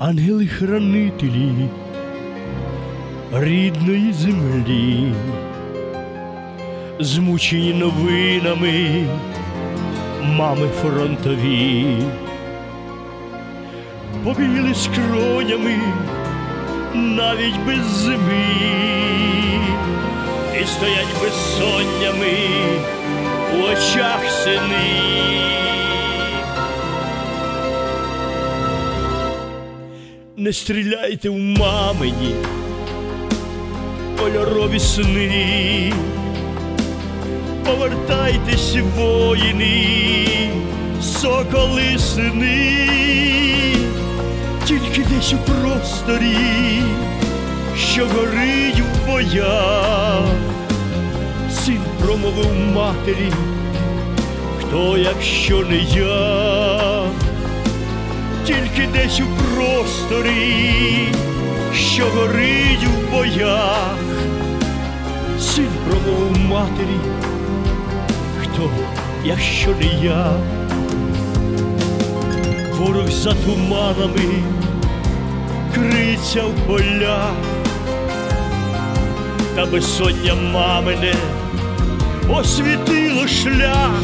ангели-хранителі рідної землі, змучені новинами мами фронтові, побігли скронями навіть без зими, і стоять безсоннями у очах сини. Не стріляйте в мамині кольорові сни, повертайтесь, воїни, соколи сини, тільки десь у просторі, що горить в боях, син промовив матері: хто, якщо не я? Тільки десь у просторі, що горить в боях, син промовив матері: хто, якщо не я? Ворог за туманами криється в полях, та безсоння мамине освітило шлях,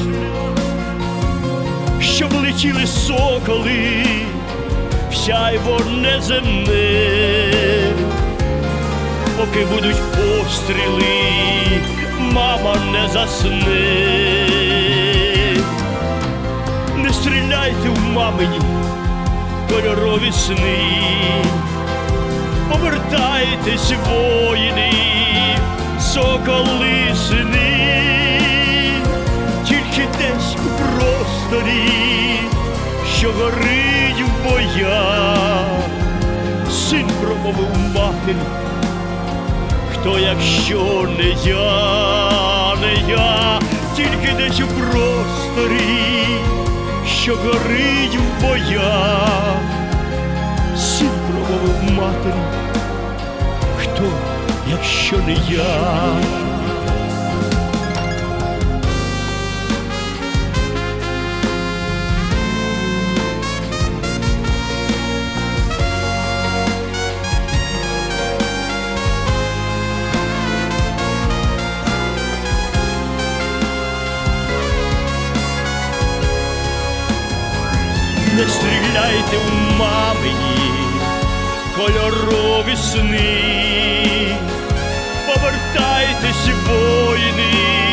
щоб летіли соколи в сяйво неземне. Поки будуть постріли, мама не засне. Не стріляйте в мамині кольорові сни, повертайтесь, воїни, соколи сини, тільки десь у просторі, що горить в боях, син промовив матері: хто, якщо не я, не я? Тільки десь у просторі, що горить в боях, син промовив матері: хто, якщо не я? Не стріляйте в мамині кольорові сни, повертайтесь, воїни,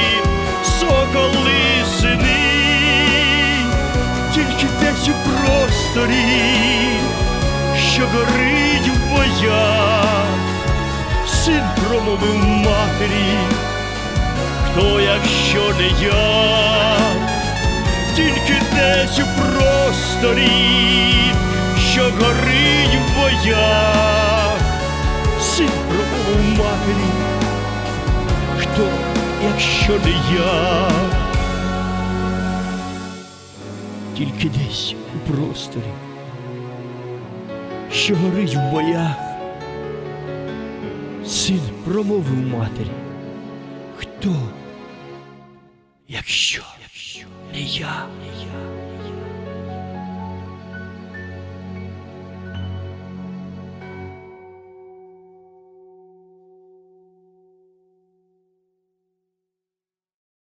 соколи сини, тільки десь у просторі, що горить в боях, син промовив матері: хто, якщо не я? Тільки десь у просторі, що горить в боях, син промовив матері: хто, якщо не я? Тільки десь у просторі, що горить в боях, син промовив матері: хто, якщо не я?